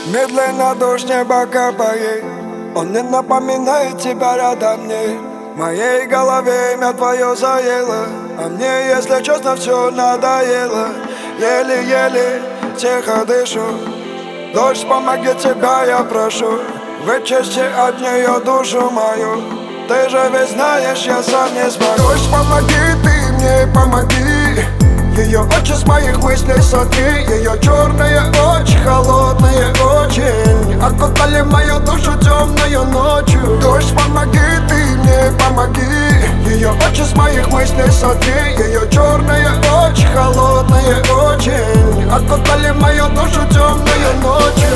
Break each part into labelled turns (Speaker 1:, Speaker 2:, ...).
Speaker 1: Медленно дождь неба капает, он не напоминает тебя рядом мне. В моей голове имя твое заело, а мне, если честно, все надоело. Еле-еле тихо дышу, дождь, помоги тебя, я прошу. Вычисти от нее душу мою, ты же ведь знаешь, я сам не смогу. Дождь, помоги, ты мне помоги. Ее очи с моих мыслей сотри, ее черные очи, холодные очень, окутали мою душу темною ночью. Дождь, помоги, ты мне помоги. Ее очи с моих мыслей сотри, ее черные очи, холодные очень, окутали мою душу темною ночью.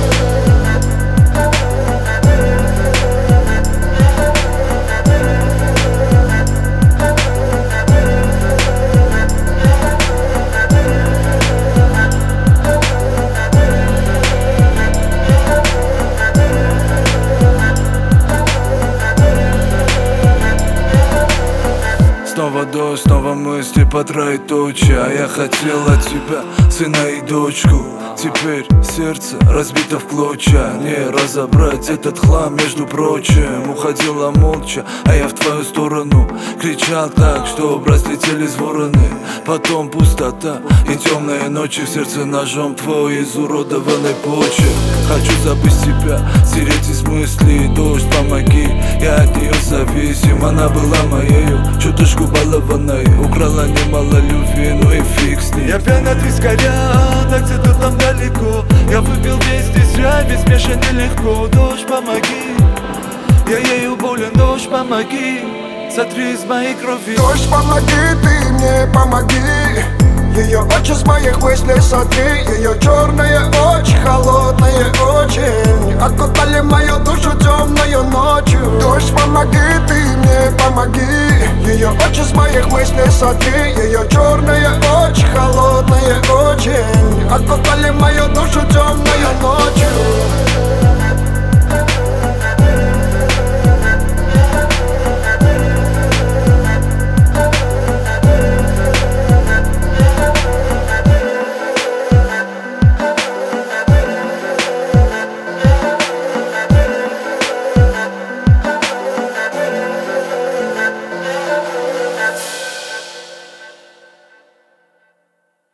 Speaker 2: Снова дождь, снова мысли по троеточие. А я хотел от тебя сына и дочку. Теперь сердце разбито в клочья. Не разобрать этот хлам, между прочим. Уходила молча, а я в твою сторону кричал так, что разлетелись вороны. Потом пустота и темные ночи. В сердце ножом твой изуродованный почерк. Хочу забыть тебя, стереть из мыслей. Дождь, помоги, я от нее зависим. Она была моею, чуточку балованной. Украла немало любви, ну и фиг с ней.
Speaker 3: Я пьян от вискаря, да где-то там далеко. Я выпил весь здесь рай, без смеша нелегко. Дождь, помоги, я ею болен. Дождь, помоги, сотри из моей крови.
Speaker 1: Дождь, помоги, ты мне помоги. Ее очи с моих мыслей сотри, ее черные очи, холодные очень, окутали мою душу темною ночью. Дождь, помоги, ты мне помоги. Ее очи с моих мыслей сотри, ее черные очи, холодные очень, окутали мою душу темною ночью.